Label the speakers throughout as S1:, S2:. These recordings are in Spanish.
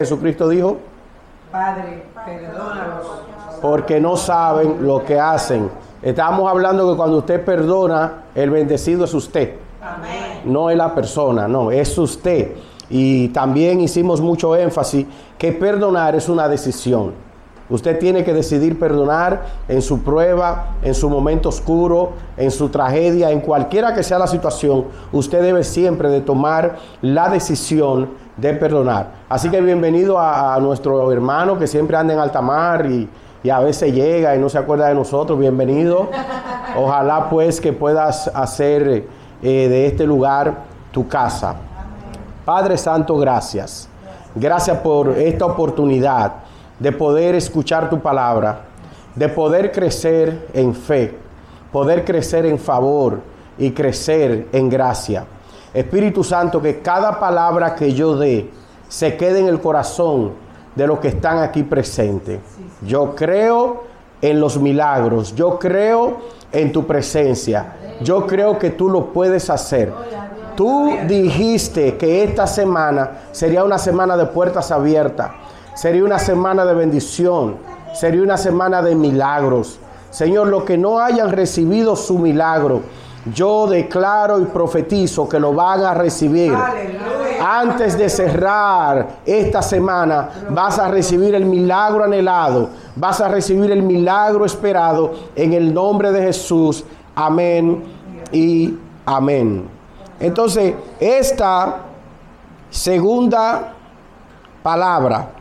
S1: Jesucristo dijo,
S2: Padre, perdónalos.
S1: porque no saben lo que hacen. Estamos hablando que cuando usted perdona, el bendecido es usted.
S2: Amén.
S1: No es la persona, no, es usted. Y también hicimos mucho énfasis que perdonar es una decisión. Usted tiene que decidir perdonar en su prueba, en su momento oscuro, en su tragedia, en cualquiera que sea la situación. Usted debe siempre de tomar la decisión de perdonar. Así que bienvenido a nuestro hermano que siempre anda en alta mar y a veces llega y no se acuerda de nosotros. Bienvenido. Ojalá pues que puedas hacer de este lugar tu casa. Padre Santo, gracias. Gracias por esta oportunidad de poder escuchar tu palabra, de poder crecer en fe, poder crecer en favor y crecer en gracia. Espíritu Santo, que cada palabra que yo dé se quede en el corazón de los que están aquí presentes. Yo creo en los milagros, yo creo en tu presencia, yo creo que tú lo puedes hacer. Tú dijiste que esta semana sería una semana de puertas abiertas. Sería una semana de bendición, sería una semana de milagros. Señor, los que no hayan recibido su milagro, yo declaro y profetizo que lo van a recibir. ¡Aleluya! Antes de cerrar esta semana, vas a recibir el milagro anhelado, vas a recibir el milagro esperado en el nombre de Jesús. Amén y amén. Entonces, esta segunda palabra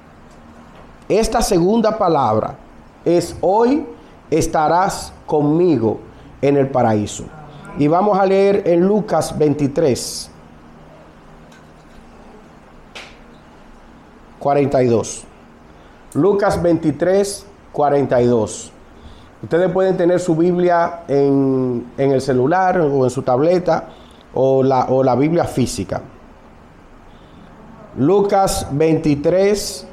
S1: es: hoy estarás conmigo en el paraíso. Y vamos a leer en Lucas 23, 42. Lucas 23, 42. Ustedes pueden tener su Biblia en el celular o en su tableta o la Biblia física. Lucas 23,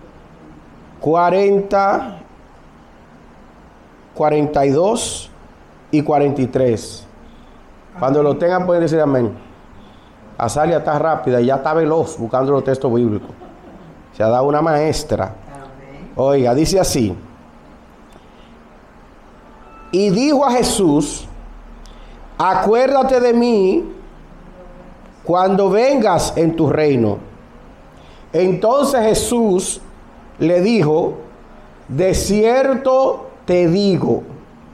S1: 40, 42 y 43. Cuando lo tengan pueden decir amén. Azalia está rápida y ya está veloz buscando los textos bíblicos. Se ha dado una maestra. Oiga, dice así: y dijo a Jesús, acuérdate de mí cuando vengas en tu reino. Entonces Jesús le dijo, de cierto te digo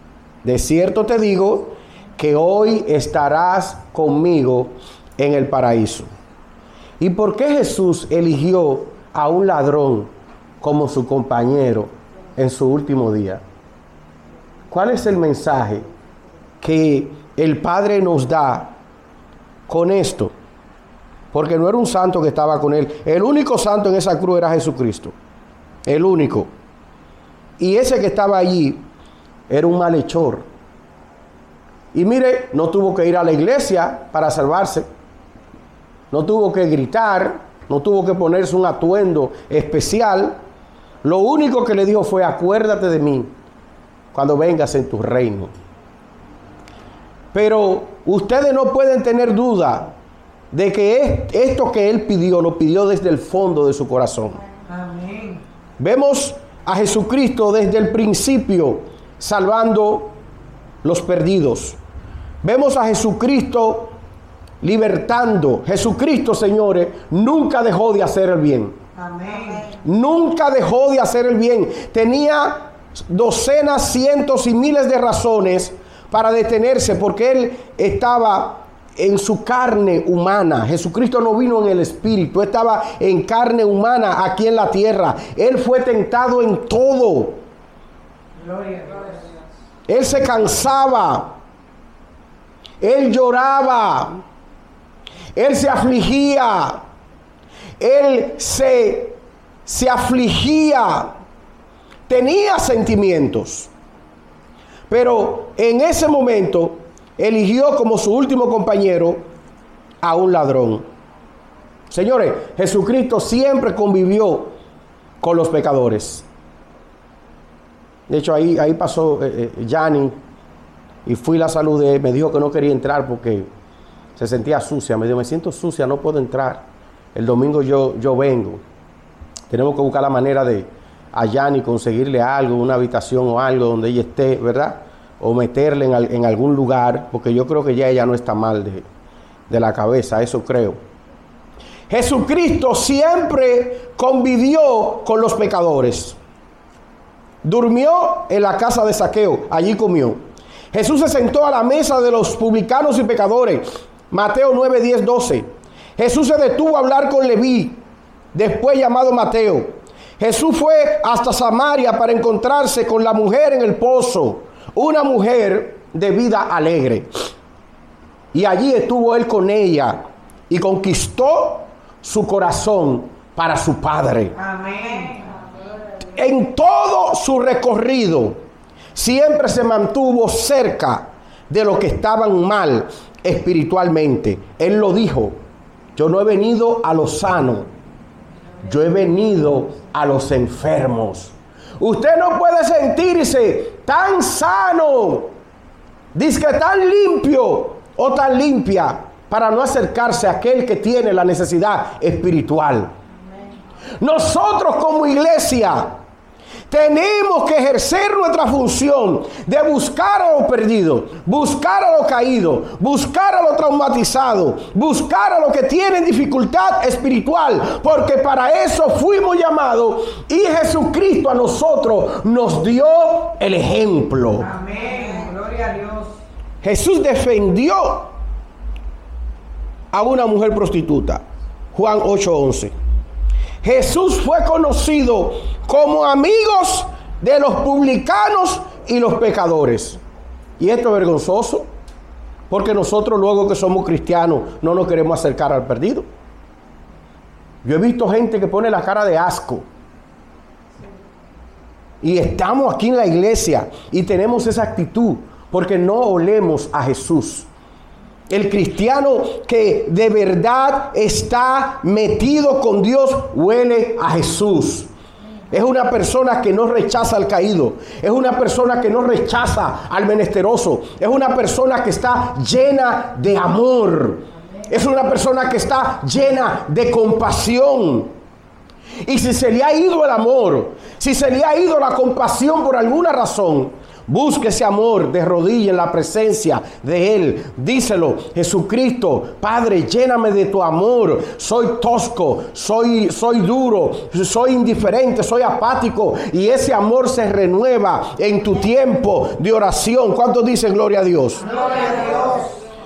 S1: que hoy estarás conmigo en el paraíso. ¿Y por qué Jesús eligió a un ladrón como su compañero en su último día? ¿Cuál es el mensaje que el Padre nos da con esto? Porque no era un santo que estaba con él. El único santo en esa cruz era Jesucristo. El único. Y ese que estaba allí era un malhechor. Y mire, no tuvo que ir a la iglesia para salvarse. No tuvo que gritar. No tuvo que ponerse un atuendo especial. Lo único que le dijo fue: acuérdate de mí cuando vengas en tu reino. Pero ustedes no pueden tener duda de que esto que él pidió, lo pidió desde el fondo de su corazón.
S2: Amén.
S1: Vemos a Jesucristo desde el principio salvando los perdidos. Vemos a Jesucristo libertando. Jesucristo, señores, nunca dejó de hacer el bien.
S2: Amén.
S1: Nunca dejó de hacer el bien. Tenía docenas, cientos y miles de razones para detenerse, porque él estaba en su carne humana. Jesucristo no vino en el espíritu, estaba en carne humana aquí en la tierra. Él fue tentado en todo.
S2: Gloria a Dios.
S1: Él se cansaba, él lloraba, él se afligía, él se afligía, tenía sentimientos. Pero en ese momento eligió como su último compañero a un ladrón. Señores, Jesucristo siempre convivió con los pecadores. De hecho, ahí pasó Yanni y fui la saludé. Me dijo que no quería entrar porque se sentía sucia. Me dijo, me siento sucia, no puedo entrar. El domingo yo vengo. Tenemos que buscar la manera de a Yani conseguirle algo, una habitación o algo donde ella esté, ¿verdad? O meterle en algún lugar, porque yo creo que ya ella no está mal de la cabeza, eso creo. Jesucristo siempre convivió con los pecadores. Durmió en la casa de Zaqueo, allí comió. Jesús se sentó a la mesa de los publicanos y pecadores. Mateo 9, 10, 12. Jesús se detuvo a hablar con Leví, después llamado Mateo. Jesús fue hasta Samaria para encontrarse con la mujer en el pozo, una mujer de vida alegre. Y allí estuvo él con ella y conquistó su corazón para su Padre.
S2: Amén.
S1: En todo su recorrido, siempre se mantuvo cerca de los que estaban mal espiritualmente. Él lo dijo: yo no he venido a los sanos, yo he venido a los enfermos. Usted no puede sentirse tan sano, dizque tan limpio o tan limpia, para no acercarse a aquel que tiene la necesidad espiritual. Nosotros como iglesia tenemos que ejercer nuestra función de buscar a los perdidos, buscar a los caídos, buscar a los traumatizados, buscar a los que tienen dificultad espiritual, porque para eso fuimos llamados y Jesucristo a nosotros nos dio el ejemplo.
S2: Amén. Gloria a Dios.
S1: Jesús defendió a una mujer prostituta. Juan 8:11. Jesús fue conocido como amigos de los publicanos y los pecadores. Y esto es vergonzoso, porque nosotros luego que somos cristianos no nos queremos acercar al perdido. Yo he visto gente que pone la cara de asco. Y estamos aquí en la iglesia y tenemos esa actitud porque no olemos a Jesús. El cristiano que de verdad está metido con Dios huele a Jesús. Es una persona que no rechaza al caído. Es una persona que no rechaza al menesteroso. Es una persona que está llena de amor. Es una persona que está llena de compasión. Y si se le ha ido el amor, si se le ha ido la compasión por alguna razón, busque ese amor de rodillas en la presencia de Él. Díselo: Jesucristo, Padre, lléname de tu amor. Soy tosco, soy duro, soy indiferente, soy apático. Y ese amor se renueva en tu tiempo de oración. ¿Cuántos dicen gloria a Dios?
S2: Gloria a Dios.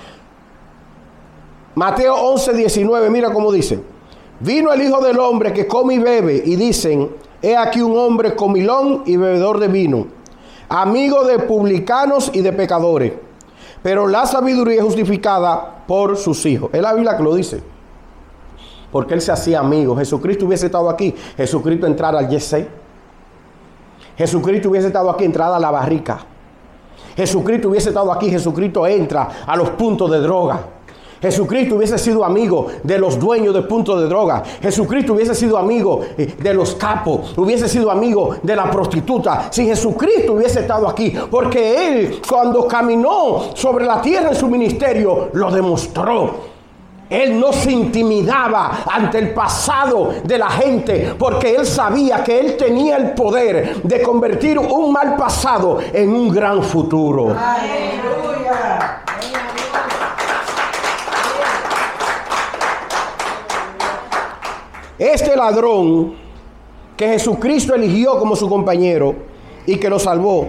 S1: Mateo 11, 19, mira cómo dice: vino el Hijo del Hombre que come y bebe, y dicen: he aquí un hombre comilón y bebedor de vino, amigo de publicanos y de pecadores, pero la sabiduría es justificada por sus hijos. Es la Biblia que lo dice, porque él se hacía amigo. Jesucristo hubiese estado aquí, Jesucristo entrara al Yesé. Jesucristo hubiese estado aquí, entrada a la barrica. Jesucristo hubiese estado aquí, Jesucristo entra a los puntos de droga. Jesucristo hubiese sido amigo de los dueños de puntos de droga. Jesucristo hubiese sido amigo de los capos. Hubiese sido amigo de la prostituta. Si Jesucristo hubiese estado aquí, porque Él, cuando caminó sobre la tierra en su ministerio, lo demostró. Él no se intimidaba ante el pasado de la gente, porque Él sabía que Él tenía el poder de convertir un mal pasado en un gran futuro.
S2: Aleluya.
S1: Este ladrón que Jesucristo eligió como su compañero y que lo salvó,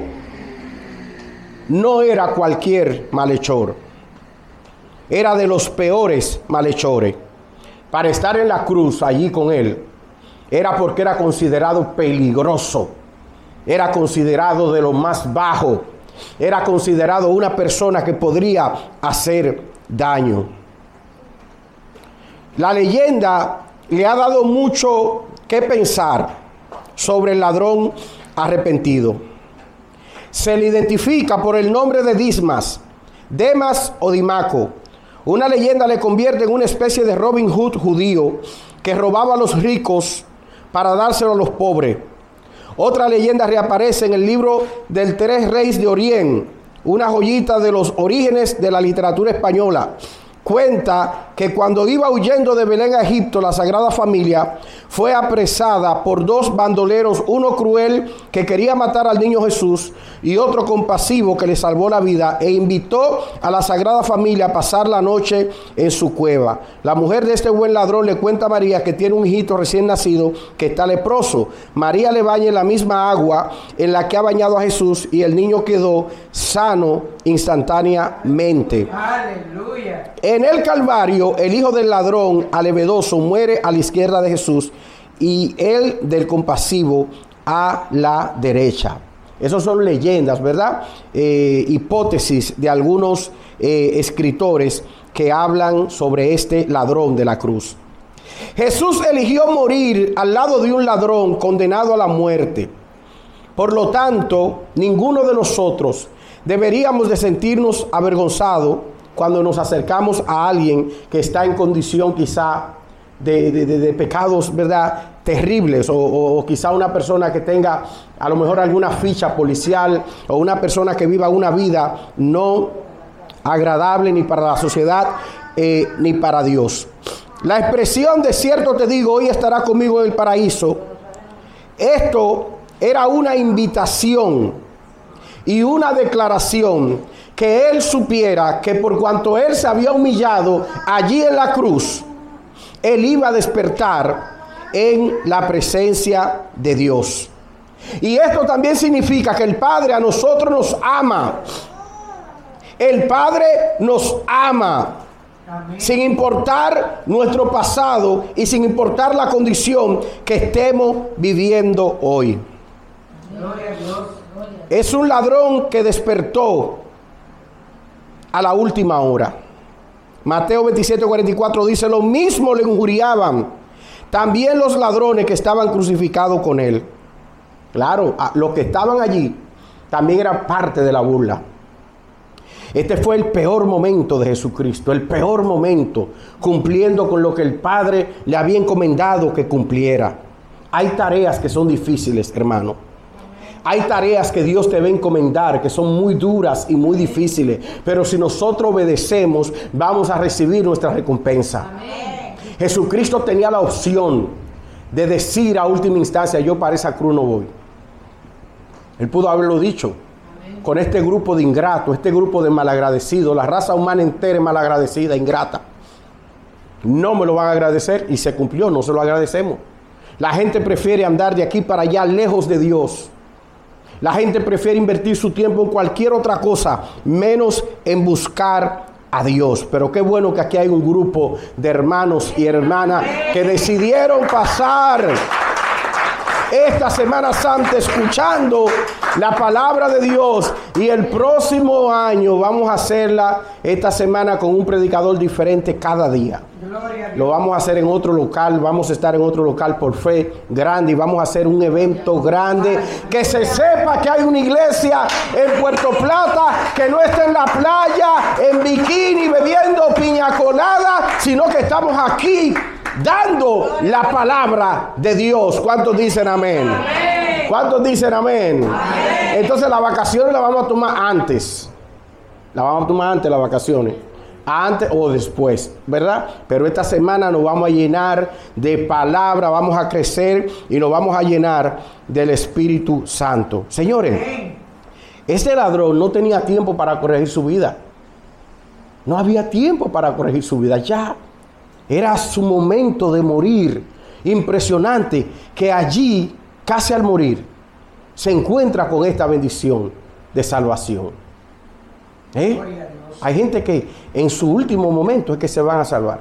S1: no era cualquier malhechor. Era de los peores malhechores. Para estar en la cruz allí con él, era porque era considerado peligroso. Era considerado de lo más bajo. Era considerado una persona que podría hacer daño. La leyenda le ha dado mucho que pensar sobre el ladrón arrepentido. Se le identifica por el nombre de Demas o Dimaco. Una leyenda le convierte en una especie de Robin Hood judío que robaba a los ricos para dárselo a los pobres. Otra leyenda reaparece en el libro del Tres Reyes de Oriente, una joyita de los orígenes de la literatura española, cuenta que cuando iba huyendo de Belén a Egipto, la Sagrada Familia fue apresada por dos bandoleros, uno cruel que quería matar al niño Jesús y otro compasivo que le salvó la vida, e invitó a la Sagrada Familia a pasar la noche en su cueva. La mujer de este buen ladrón le cuenta a María que tiene un hijito recién nacido que está leproso. María le baña en la misma agua en la que ha bañado a Jesús y el niño quedó sano instantáneamente.
S2: Aleluya.
S1: En el Calvario, el hijo del ladrón alevedoso muere a la izquierda de Jesús y el del compasivo a la derecha. Esas son leyendas, ¿verdad? Hipótesis de algunos escritores que hablan sobre este ladrón de la cruz. Jesús eligió morir al lado de un ladrón condenado a la muerte. Por lo tanto, ninguno de nosotros deberíamos de sentirnos avergonzados cuando nos acercamos a alguien que está en condición quizá de pecados, ¿verdad?, terribles, o quizá una persona que tenga a lo mejor alguna ficha policial, o una persona que viva una vida no agradable ni para la sociedad ni para Dios. La expresión de cierto te digo, hoy estará conmigo en el paraíso, esto era una invitación y una declaración que él supiera que por cuanto él se había humillado allí en la cruz, él iba a despertar en la presencia de Dios. Y esto también significa que el Padre a nosotros nos ama. El Padre nos ama. Amén. Sin importar nuestro pasado y sin importar la condición que estemos viviendo hoy.
S2: Gloria a Dios.
S1: Es un ladrón que despertó a la última hora. Mateo 27:44 dice, lo mismo le injuriaban también los ladrones que estaban crucificados con él. Claro, los que estaban allí también eran parte de la burla. Este fue el peor momento de Jesucristo, el peor momento, cumpliendo con lo que el Padre le había encomendado que cumpliera. Hay tareas que son difíciles, hermano. Hay tareas que Dios te va a encomendar, que son muy duras y muy difíciles. Pero si nosotros obedecemos, vamos a recibir nuestra recompensa. Amén. Jesucristo tenía la opción de decir a última instancia, yo para esa cruz no voy. Él pudo haberlo dicho. Amén. Con este grupo de ingratos, este grupo de malagradecidos, la raza humana entera es malagradecida, ingrata. No me lo van a agradecer y se cumplió, no se lo agradecemos. La gente prefiere andar de aquí para allá, lejos de Dios. La gente prefiere invertir su tiempo en cualquier otra cosa, menos en buscar a Dios. Pero qué bueno que aquí hay un grupo de hermanos y hermanas que decidieron pasar esta Semana Santa escuchando la palabra de Dios, y el próximo año vamos a hacerla esta semana con un predicador diferente cada día. Lo vamos a hacer en otro local, vamos a estar en otro local por fe grande y vamos a hacer un evento grande, que se sepa que hay una iglesia en Puerto Plata que no está en la playa en bikini bebiendo piña colada, sino que estamos aquí dando la palabra de Dios. ¿Cuántos dicen amén? Amén. ¿Cuántos dicen amén? Amén. Entonces las vacaciones las vamos a tomar antes. Las vamos a tomar antes las vacaciones. Antes o después, ¿verdad? Pero esta semana nos vamos a llenar de palabra, vamos a crecer y nos vamos a llenar del Espíritu Santo. Señores, este ladrón no tenía tiempo para corregir su vida. No había tiempo para corregir su vida. Ya era su momento de morir. Impresionante que allí, casi al morir, se encuentra con esta bendición de salvación. Hay gente que en su último momento es que se van a salvar.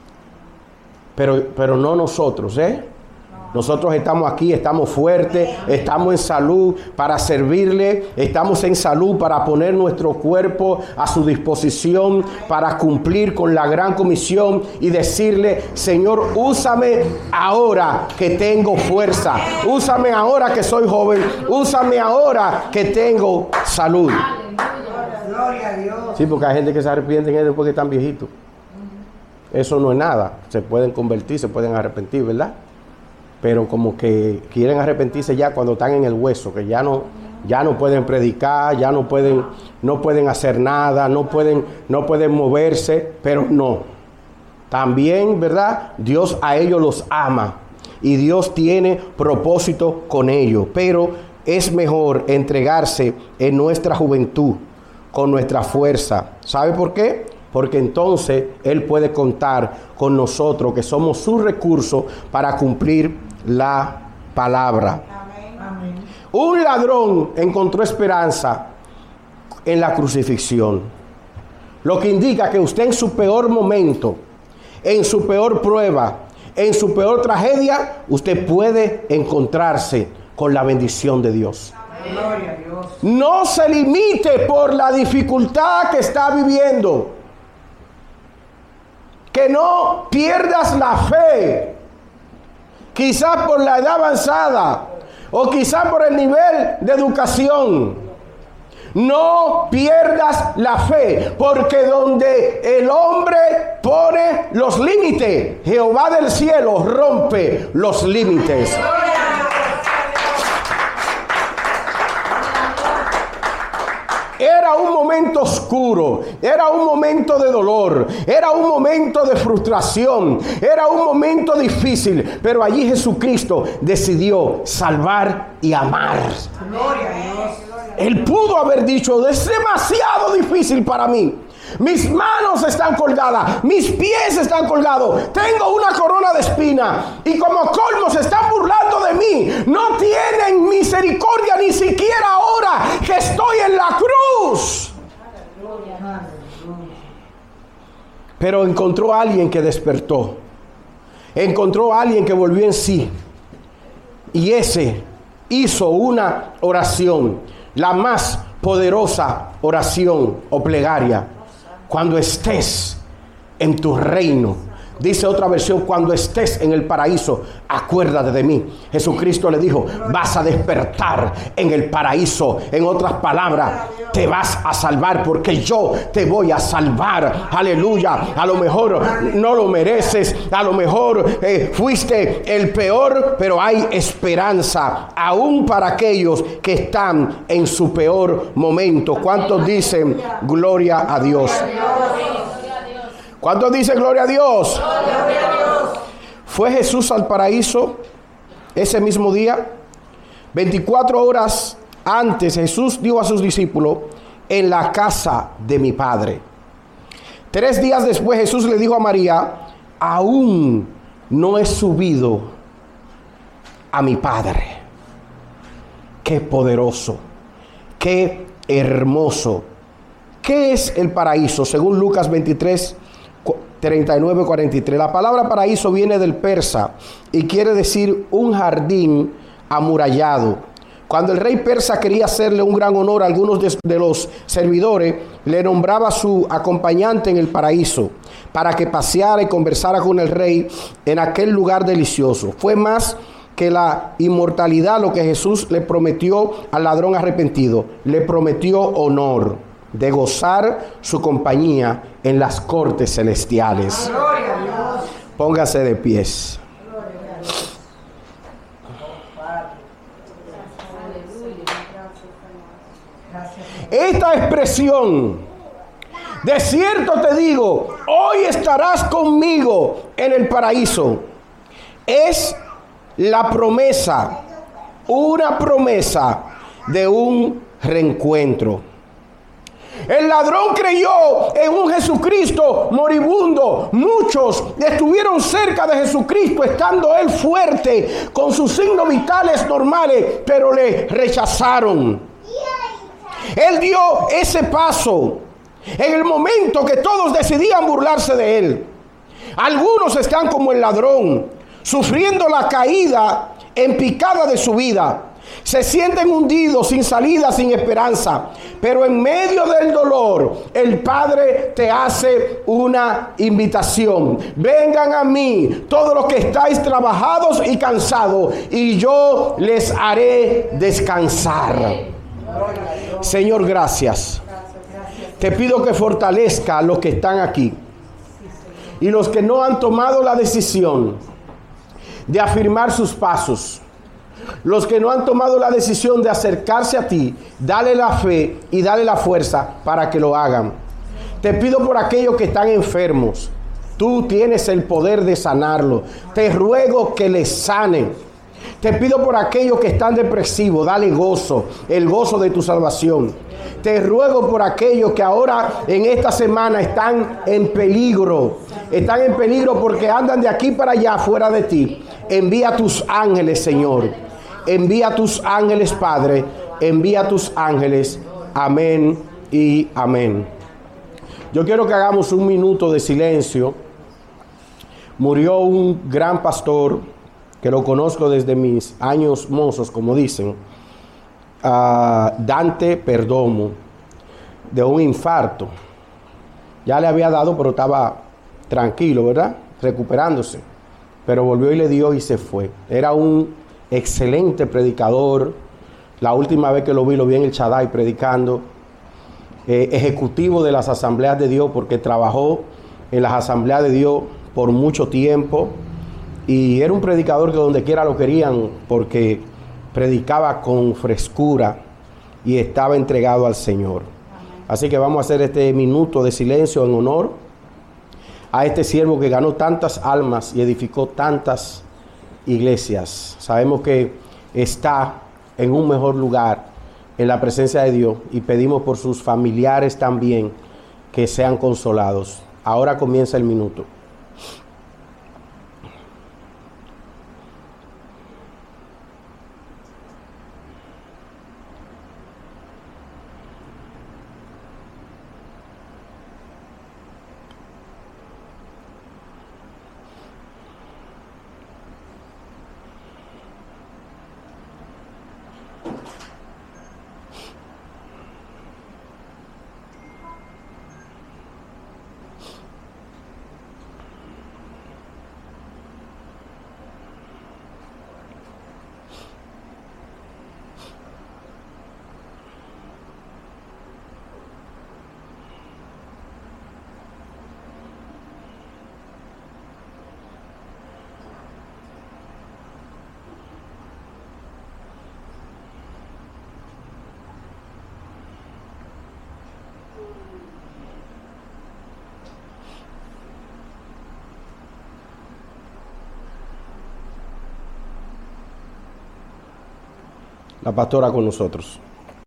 S1: Pero no nosotros, Nosotros estamos aquí, estamos fuertes, estamos en salud para servirle, estamos en salud para poner nuestro cuerpo a su disposición, para cumplir con la gran comisión y decirle, Señor, úsame ahora que tengo fuerza, úsame ahora que soy joven, úsame ahora que tengo salud.
S2: Gloria a Dios.
S1: Sí, porque hay gente que se arrepiente después que están viejitos. Eso no es nada, se pueden convertir, se pueden arrepentir, ¿verdad? Pero como que quieren arrepentirse ya cuando están en el hueso, que ya no ya no pueden predicar, ya no pueden hacer nada, no pueden moverse, pero no. También, ¿verdad? Dios a ellos los ama y Dios tiene propósito con ellos, pero es mejor entregarse en nuestra juventud, con nuestra fuerza. ¿Sabe por qué? Porque entonces Él puede contar con nosotros, que somos su recurso para cumplir la palabra.
S2: Amén.
S1: Un ladrón encontró esperanza en la crucifixión, lo que indica que usted en su peor momento, en su peor prueba, en su peor tragedia, usted puede encontrarse con la bendición de Dios.
S2: Gloria a Dios.
S1: No se limite por la dificultad que está viviendo. Que no pierdas la fe. Quizás por la edad avanzada o quizás por el nivel de educación. No pierdas la fe, porque donde el hombre pone los límites, Jehová del cielo rompe los límites. Era un momento oscuro, era un momento de dolor, era un momento de frustración, era un momento difícil, pero allí Jesucristo decidió salvar y amar.
S2: Gloria a Dios.
S1: Él pudo haber dicho, es demasiado difícil para mí. Mis manos están colgadas, mis pies están colgados, tengo una corona de espina y como colmo se están burlando de mí. No tienen misericordia ni siquiera ahora que estoy en la cruz. Pero encontró a alguien que despertó, encontró a alguien que volvió en sí, y ese hizo una oración, la más poderosa oración o plegaria. Cuando estés en tu reino, dice otra versión, cuando estés en el paraíso, acuérdate de mí. Jesucristo le dijo, vas a despertar en el paraíso. En otras palabras, te vas a salvar porque yo te voy a salvar. Aleluya. A lo mejor no lo mereces, a lo mejor fuiste el peor, pero hay esperanza aún para aquellos que están en su peor momento. ¿Cuántos dicen gloria a Dios? ¿Cuántos dicen gloria a Dios? Gloria a Dios. Fue Jesús al paraíso ese mismo día. 24 horas antes Jesús dijo a sus discípulos, en la casa de mi Padre. 3 días después Jesús le dijo a María, aún no he subido a mi Padre. Qué poderoso, qué hermoso. ¿Qué es el paraíso? Según Lucas 23, 39-43. La palabra paraíso viene del persa y quiere decir un jardín amurallado. Cuando el rey persa quería hacerle un gran honor a algunos de los servidores, le nombraba su acompañante en el paraíso para que paseara y conversara con el rey en aquel lugar delicioso. Fue más que la inmortalidad lo que Jesús le prometió al ladrón arrepentido. Le prometió honor de gozar su compañía en las cortes celestiales.
S2: Gloria a Dios.
S1: Póngase de pies. Esta expresión, de cierto te digo, hoy estarás conmigo en el paraíso, es la promesa, una promesa de un reencuentro. El ladrón creyó en un Jesucristo moribundo. Muchos estuvieron cerca de Jesucristo estando él fuerte con sus signos vitales normales, pero le rechazaron. Él dio ese paso en el momento que todos decidían burlarse de él. Algunos están como el ladrón, sufriendo la caída en picada de su vida. Se sienten hundidos, sin salida, sin esperanza. Pero en medio del dolor, el Padre te hace una invitación. Vengan a mí, todos los que estáis trabajados y cansados, y yo les haré descansar. Señor, gracias. Te pido que fortalezca a los que están aquí y los que no han tomado la decisión de afirmar sus pasos. Los que no han tomado la decisión de acercarse a ti, dale la fe y dale la fuerza para que lo hagan. Te pido por aquellos que están enfermos. Tú tienes el poder de sanarlos. Te ruego que les sanen. Te pido por aquellos que están depresivos, dale gozo, el gozo de tu salvación. Te ruego por aquellos que ahora en esta semana están en peligro porque andan de aquí para allá fuera de ti. Envía tus ángeles, Señor. Envía tus ángeles, Padre. Envía tus ángeles. Amén y amén. Yo quiero que hagamos un minuto de silencio. Murió un gran pastor que lo conozco desde mis años mozos, como dicen, Dante Perdomo, de un infarto. Ya le había dado, pero estaba tranquilo, ¿verdad? Recuperándose. Pero volvió y le dio y se fue. Era un excelente predicador. La última vez que lo vi en el Shaddai predicando. Ejecutivo de las Asambleas de Dios, porque trabajó en las Asambleas de Dios por mucho tiempo. Y era un predicador que donde quiera lo querían, porque predicaba con frescura y estaba entregado al Señor. Así que vamos a hacer este minuto de silencio en honor a este siervo que ganó tantas almas y edificó tantas iglesias. Sabemos que está en un mejor lugar en la presencia de Dios y pedimos por sus familiares también que sean consolados. Ahora comienza el minuto. La pastora con nosotros.